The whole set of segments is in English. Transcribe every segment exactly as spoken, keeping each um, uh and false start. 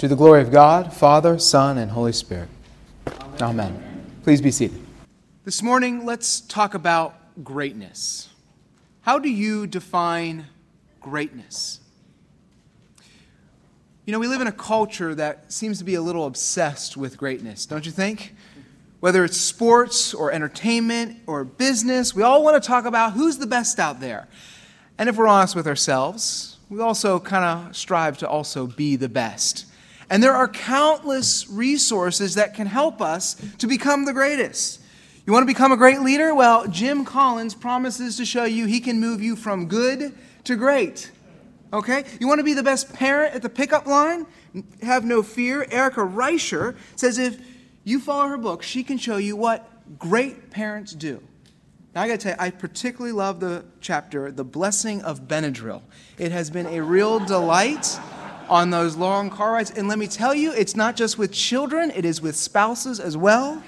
To the glory of God, Father, Son, and Holy Spirit. Amen. Amen. Please be seated. This morning, let's talk about greatness. How do you define greatness? You know, we live in a culture that seems to be a little obsessed with greatness, don't you think? Whether it's sports or entertainment or business, we all want to talk about who's the best out there. And if we're honest with ourselves, we also kind of strive to also be the best. And there are countless resources that can help us to become the greatest. You want to become a great leader? Well, Jim Collins promises to show you he can move you from good to great. Okay? You want to be the best parent at the pickup line? Have no fear. Erica Reicher says if you follow her book, she can show you what great parents do. Now, I got to tell you, I particularly love the chapter, The Blessing of Benadryl. It has been a real delight on those long car rides. And let me tell you, it's not just with children, it is with spouses as well.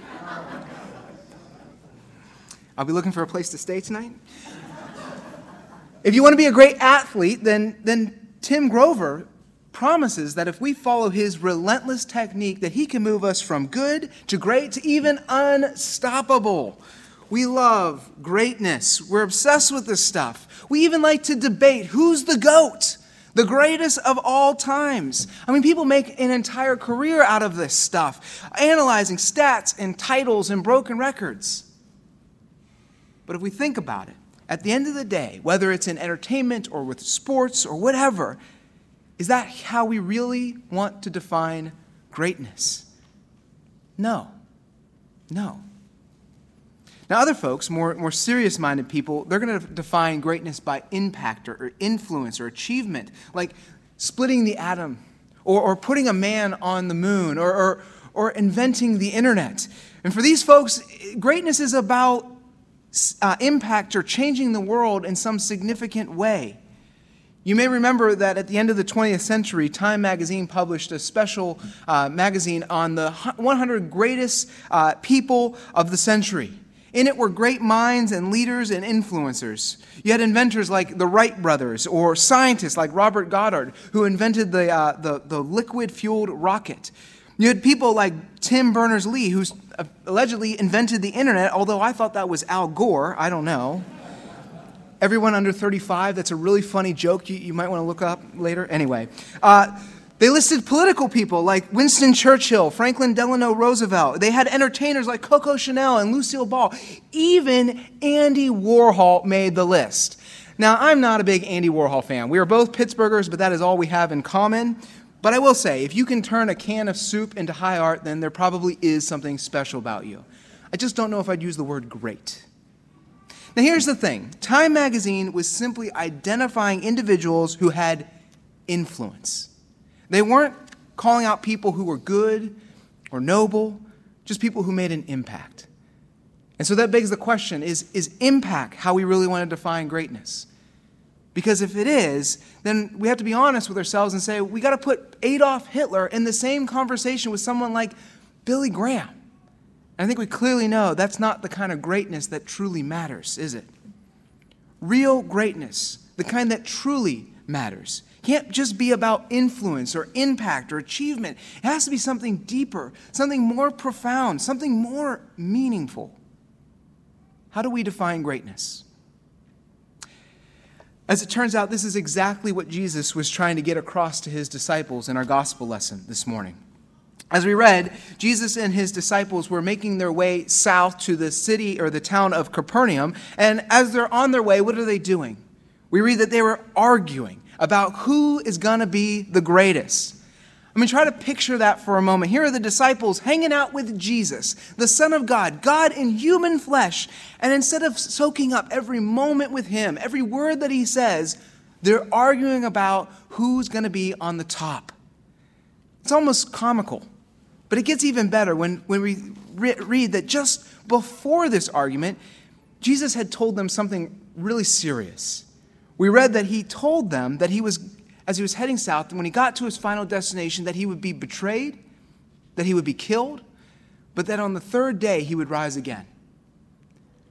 I'll be looking for a place to stay tonight. If you want to be a great athlete, then, then Tim Grover promises that if we follow his relentless technique, that he can move us from good to great to even unstoppable. We love greatness. We're obsessed with this stuff. We even like to debate who's the GOAT, the greatest of all times. I mean, people make an entire career out of this stuff, analyzing stats and titles and broken records. But if we think about it, at the end of the day, whether it's in entertainment or with sports or whatever, is that how we really want to define greatness? No. No. Now, other folks, more, more serious-minded people, they're going to define greatness by impact or, or influence or achievement, like splitting the atom or, or putting a man on the moon or, or, or inventing the internet. And for these folks, greatness is about uh, impact or changing the world in some significant way. You may remember that at the end of the twentieth century, Time magazine published a special uh, magazine on the one hundred greatest uh, people of the century. In it were great minds and leaders and influencers. You had inventors like the Wright brothers or scientists like Robert Goddard, who invented the, uh, the, the liquid-fueled rocket. You had people like Tim Berners-Lee, who allegedly invented the internet, although I thought that was Al Gore. I don't know. Everyone under thirty-five, that's a really funny joke you, you might want to look up later. Anyway, uh, they listed political people like Winston Churchill, Franklin Delano Roosevelt. They had entertainers like Coco Chanel and Lucille Ball. Even Andy Warhol made the list. Now, I'm not a big Andy Warhol fan. We are both Pittsburghers, but that is all we have in common. But I will say, if you can turn a can of soup into high art, then there probably is something special about you. I just don't know if I'd use the word great. Now, here's the thing. Time magazine was simply identifying individuals who had influence. They weren't calling out people who were good or noble, just people who made an impact. And so that begs the question, is, is impact how we really want to define greatness? Because if it is, then we have to be honest with ourselves and say, we got to put Adolf Hitler in the same conversation with someone like Billy Graham. And I think we clearly know that's not the kind of greatness that truly matters, is it? Real greatness, the kind that truly matters, can't just be about influence or impact or achievement. It has to be something deeper, something more profound, something more meaningful. How do we define greatness? As it turns out, this is exactly what Jesus was trying to get across to his disciples in our gospel lesson this morning. As we read, Jesus and his disciples were making their way south to the city or the town of Capernaum, and as they're on their way, what are they doing? We read that they were arguing about who is going to be the greatest. I mean, try to picture that for a moment. Here are the disciples hanging out with Jesus, the Son of God, God in human flesh. And instead of soaking up every moment with him, every word that he says, they're arguing about who's going to be on the top. It's almost comical. But it gets even better when, when we re- read that just before this argument, Jesus had told them something really serious. We read that he told them that he was, as he was heading south, when he got to his final destination, that he would be betrayed, that he would be killed, but that on the third day he would rise again.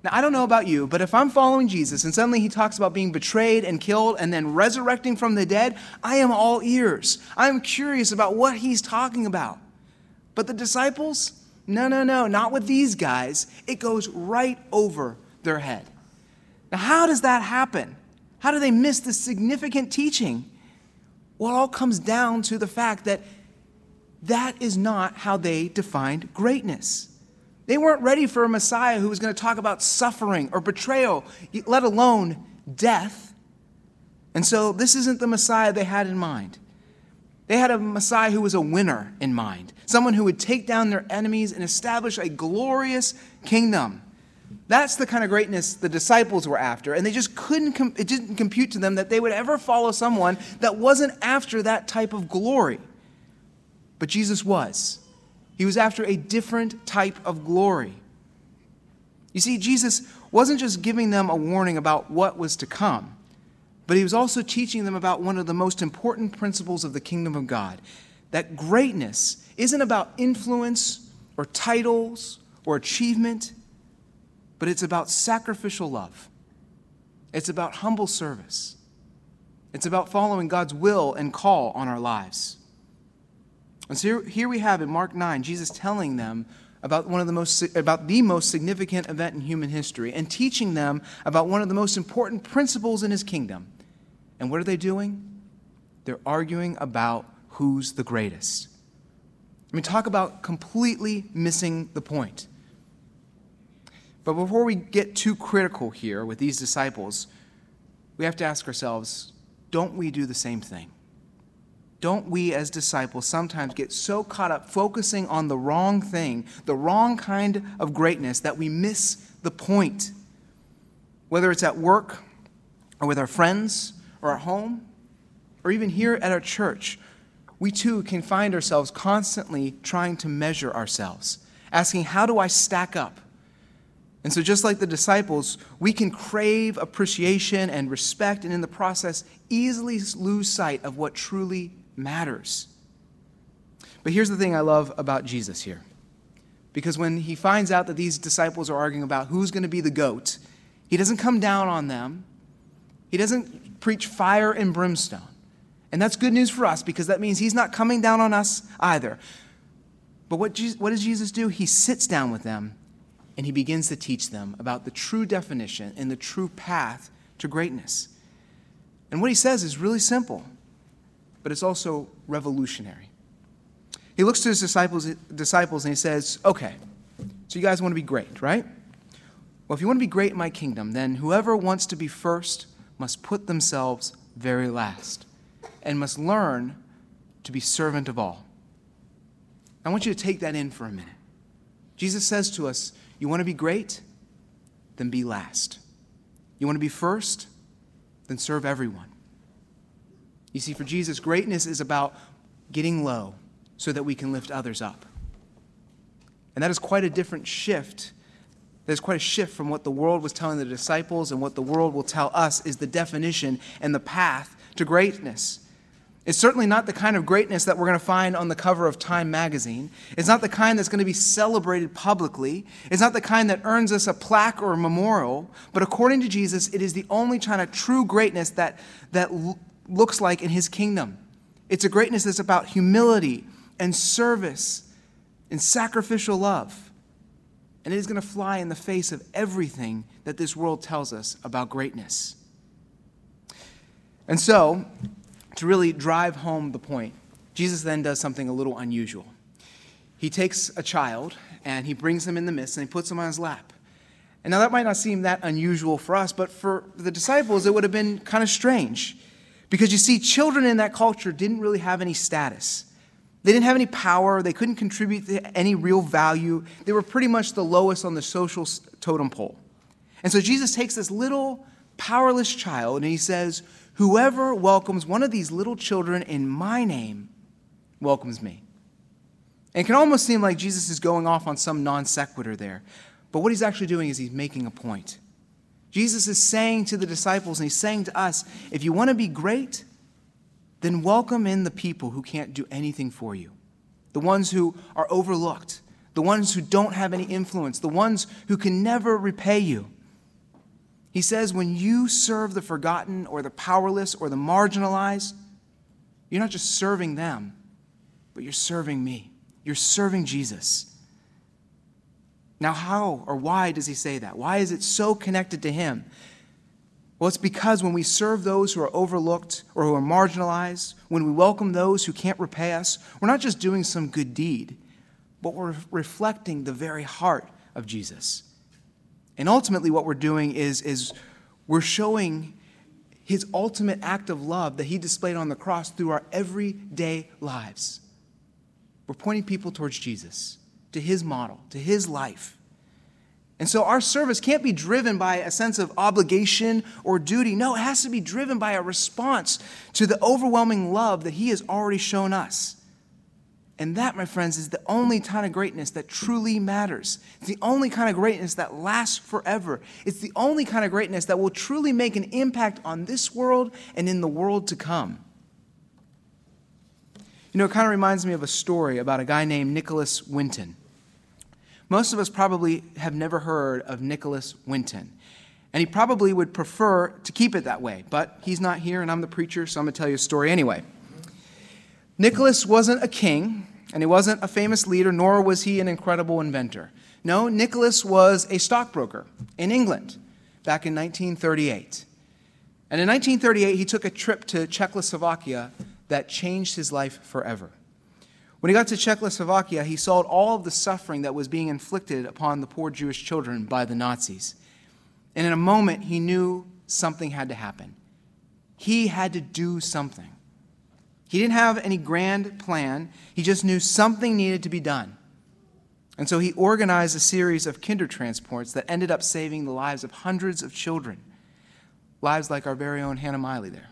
Now, I don't know about you, but if I'm following Jesus and suddenly he talks about being betrayed and killed and then resurrecting from the dead, I am all ears. I'm curious about what he's talking about. But the disciples, no, no, no, not with these guys. It goes right over their head. Now, how does that happen? How do they miss the significant teaching? Well, it all comes down to the fact that that is not how they defined greatness. They weren't ready for a Messiah who was going to talk about suffering or betrayal, let alone death. And so this isn't the Messiah they had in mind. They had a Messiah who was a winner in mind, someone who would take down their enemies and establish a glorious kingdom. That's the kind of greatness the disciples were after, and they just couldn't, com- it didn't compute to them that they would ever follow someone that wasn't after that type of glory. But Jesus was. He was after a different type of glory. You see, Jesus wasn't just giving them a warning about what was to come, but he was also teaching them about one of the most important principles of the kingdom of God, that greatness isn't about influence or titles or achievement, but it's about sacrificial love. It's about humble service. It's about following God's will and call on our lives. And so here, here we have in Mark nine, Jesus telling them about one of the most about the most significant event in human history and teaching them about one of the most important principles in his kingdom. And what are they doing? They're arguing about who's the greatest. I mean, talk about completely missing the point. But before we get too critical here with these disciples, we have to ask ourselves, don't we do the same thing? Don't we as disciples sometimes get so caught up focusing on the wrong thing, the wrong kind of greatness, that we miss the point? Whether it's at work or with our friends or at home or even here at our church, we too can find ourselves constantly trying to measure ourselves, asking, how do I stack up? And so just like the disciples, we can crave appreciation and respect and in the process easily lose sight of what truly matters. But here's the thing I love about Jesus here. Because when he finds out that these disciples are arguing about who's going to be the goat, he doesn't come down on them. He doesn't preach fire and brimstone. And that's good news for us because that means he's not coming down on us either. But what, Jesus, what does Jesus do? He sits down with them and he begins to teach them about the true definition and the true path to greatness. And what he says is really simple, but it's also revolutionary. He looks to his disciples, disciples and he says, okay, so you guys want to be great, right? Well, if you want to be great in my kingdom, then whoever wants to be first must put themselves very last and must learn to be servant of all. I want you to take that in for a minute. Jesus says to us, you want to be great? Then be last. You want to be first? Then serve everyone. You see, for Jesus, greatness is about getting low so that we can lift others up. And that is quite a different shift. That is quite a shift from what the world was telling the disciples and what the world will tell us is the definition and the path to greatness. It's certainly not the kind of greatness that we're going to find on the cover of Time magazine. It's not the kind that's going to be celebrated publicly. It's not the kind that earns us a plaque or a memorial. But according to Jesus, it is the only kind of true greatness that, that l- looks like in his kingdom. It's a greatness that's about humility and service and sacrificial love. And it is going to fly in the face of everything that this world tells us about greatness. And so, to really drive home the point, Jesus then does something a little unusual. He takes a child and he brings him in the midst and he puts him on his lap. And now that might not seem that unusual for us, but for the disciples it would have been kind of strange. Because you see, children in that culture didn't really have any status. They didn't have any power. They couldn't contribute to any real value. They were pretty much the lowest on the social totem pole. And so Jesus takes this little powerless child and he says, whoever welcomes one of these little children in my name welcomes me. And it can almost seem like Jesus is going off on some non sequitur there. But what he's actually doing is he's making a point. Jesus is saying to the disciples and he's saying to us, if you want to be great, then welcome in the people who can't do anything for you. The ones who are overlooked. The ones who don't have any influence. The ones who can never repay you. He says when you serve the forgotten or the powerless or the marginalized, you're not just serving them, but you're serving me. You're serving Jesus. Now, how or why does he say that? Why is it so connected to him? Well, it's because when we serve those who are overlooked or who are marginalized, when we welcome those who can't repay us, we're not just doing some good deed, but we're reflecting the very heart of Jesus. And ultimately what we're doing is, is we're showing his ultimate act of love that he displayed on the cross through our everyday lives. We're pointing people towards Jesus, to his model, to his life. And so our service can't be driven by a sense of obligation or duty. No, it has to be driven by a response to the overwhelming love that he has already shown us. And that, my friends, is the only kind of greatness that truly matters. It's the only kind of greatness that lasts forever. It's the only kind of greatness that will truly make an impact on this world and in the world to come. You know, it kind of reminds me of a story about a guy named Nicholas Winton. Most of us probably have never heard of Nicholas Winton. And he probably would prefer to keep it that way. But he's not here, and I'm the preacher, so I'm going to tell you a story anyway. Nicholas wasn't a king, and he wasn't a famous leader, nor was he an incredible inventor. No, Nicholas was a stockbroker in England back in nineteen thirty-eight. And in nineteen thirty-eight, he took a trip to Czechoslovakia that changed his life forever. When he got to Czechoslovakia, he saw all of the suffering that was being inflicted upon the poor Jewish children by the Nazis. And in a moment, he knew something had to happen. He had to do something. He didn't have any grand plan. He just knew something needed to be done. And so he organized a series of kinder transports that ended up saving the lives of hundreds of children. Lives like our very own Hannah Miley there.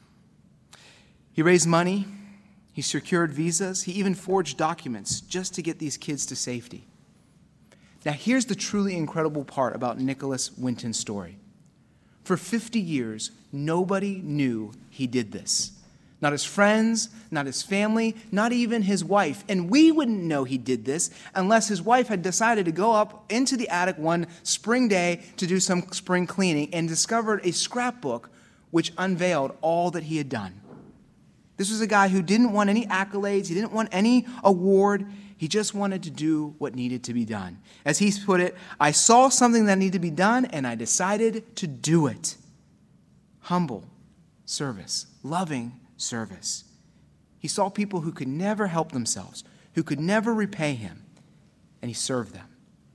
He raised money. He secured visas. He even forged documents just to get these kids to safety. Now, here's the truly incredible part about Nicholas Winton's story. For fifty years, nobody knew he did this. Not his friends, not his family, not even his wife. And we wouldn't know he did this unless his wife had decided to go up into the attic one spring day to do some spring cleaning and discovered a scrapbook which unveiled all that he had done. This was a guy who didn't want any accolades. He didn't want any award. He just wanted to do what needed to be done. As he put it, I saw something that needed to be done, and I decided to do it. Humble service, loving service. He saw people who could never help themselves, who could never repay him, and he served them.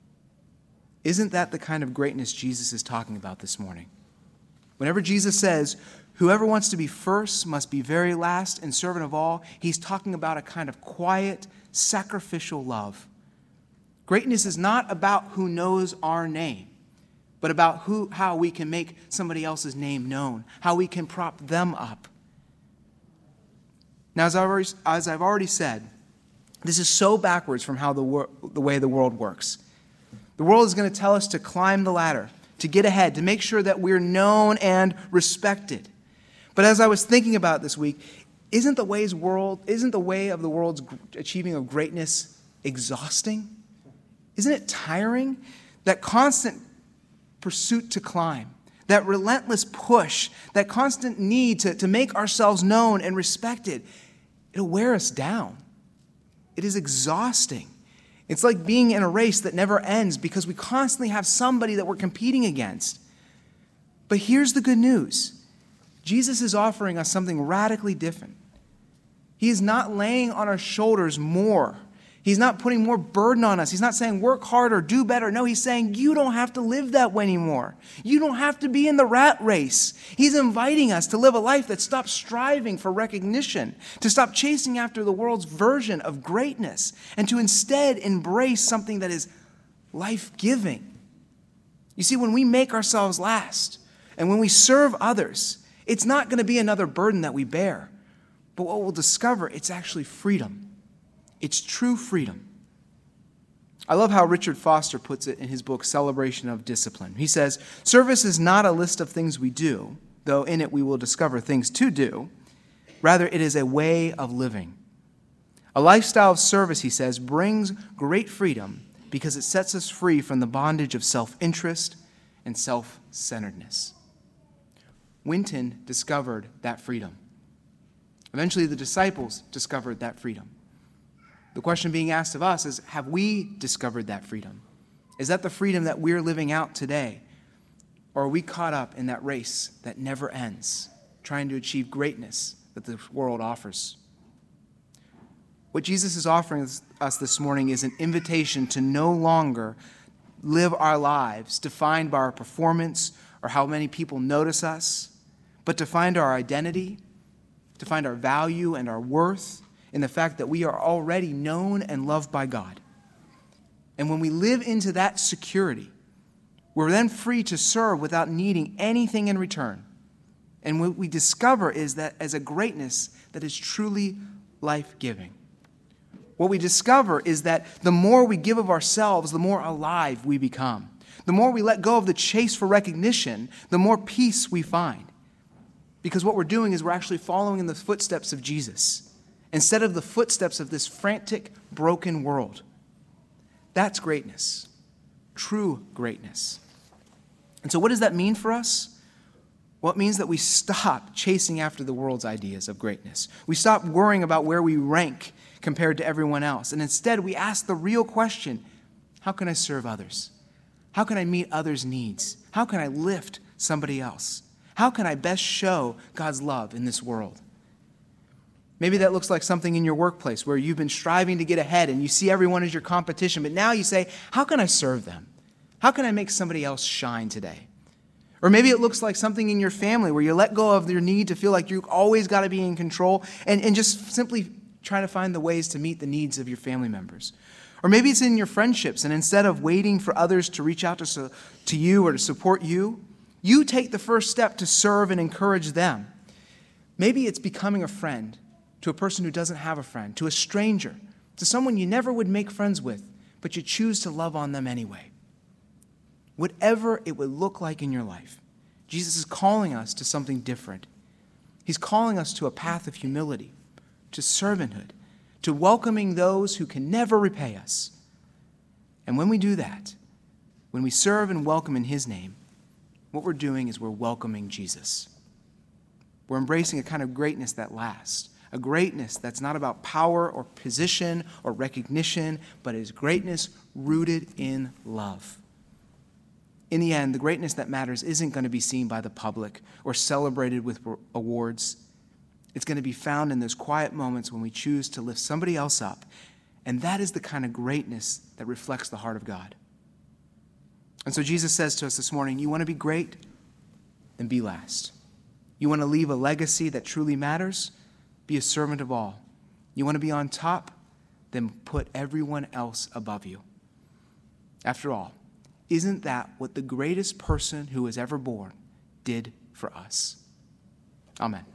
Isn't that the kind of greatness Jesus is talking about this morning? Whenever Jesus says, whoever wants to be first must be very last and servant of all, he's talking about a kind of quiet, sacrificial love. Greatness is not about who knows our name, but about who, how we can make somebody else's name known, how we can prop them up. Now, as I've already, as I've already said, this is so backwards from how the, wor- the way the world works. The world is going to tell us to climb the ladder, to get ahead, to make sure that we're known and respected. But as I was thinking about this week, isn't the way's world, isn't the way of the world's achieving of greatness exhausting? Isn't it tiring? That constant pursuit to climb, that relentless push, that constant need to, to make ourselves known and respected, it'll wear us down. It is exhausting. It's like being in a race that never ends because we constantly have somebody that we're competing against. But here's the good news. Jesus is offering us something radically different. He is not laying on our shoulders more. He's not putting more burden on us. He's not saying work harder, do better. No, he's saying you don't have to live that way anymore. You don't have to be in the rat race. He's inviting us to live a life that stops striving for recognition, to stop chasing after the world's version of greatness, and to instead embrace something that is life-giving. You see, when we make ourselves last, and when we serve others, it's not going to be another burden that we bear. But what we'll discover, it's actually freedom. It's true freedom. I love how Richard Foster puts it in his book, Celebration of Discipline. He says, service is not a list of things we do, though in it we will discover things to do. Rather, it is a way of living. A lifestyle of service, he says, brings great freedom because it sets us free from the bondage of self-interest and self-centeredness. Winton discovered that freedom. Eventually, the disciples discovered that freedom. The question being asked of us is, have we discovered that freedom? Is that the freedom that we're living out today? Or are we caught up in that race that never ends, trying to achieve greatness that the world offers? What Jesus is offering us this morning is an invitation to no longer live our lives defined by our performance or how many people notice us, but to find our identity, to find our value and our worth in the fact that we are already known and loved by God. And when we live into that security, we're then free to serve without needing anything in return. And what we discover is that as a greatness that is truly life-giving. What we discover is that the more we give of ourselves, the more alive we become. The more we let go of the chase for recognition, the more peace we find. Because what we're doing is we're actually following in the footsteps of Jesus instead of the footsteps of this frantic, broken world. That's greatness, true greatness. And so what does that mean for us? Well, it means that we stop chasing after the world's ideas of greatness. We stop worrying about where we rank compared to everyone else. And instead, we ask the real question, how can I serve others? How can I meet others' needs? How can I lift somebody else? How can I best show God's love in this world? Maybe that looks like something in your workplace where you've been striving to get ahead and you see everyone as your competition, but now you say, how can I serve them? How can I make somebody else shine today? Or maybe it looks like something in your family where you let go of your need to feel like you've always got to be in control and, and just simply try to find the ways to meet the needs of your family members. Or maybe it's in your friendships, and instead of waiting for others to reach out to, to you or to support you, you take the first step to serve and encourage them. Maybe it's becoming a friend to a person who doesn't have a friend, to a stranger, to someone you never would make friends with, but you choose to love on them anyway. Whatever it would look like in your life, Jesus is calling us to something different. He's calling us to a path of humility, to servanthood, to welcoming those who can never repay us. And when we do that, when we serve and welcome in His name, what we're doing is we're welcoming Jesus. We're embracing a kind of greatness that lasts, a greatness that's not about power or position or recognition, but is greatness rooted in love. In the end, the greatness that matters isn't going to be seen by the public or celebrated with awards. It's going to be found in those quiet moments when we choose to lift somebody else up. And that is the kind of greatness that reflects the heart of God. And so Jesus says to us this morning, you want to be great? Then be last. You want to leave a legacy that truly matters? Be a servant of all. You want to be on top? Then put everyone else above you. After all, isn't that what the greatest person who was ever born did for us? Amen.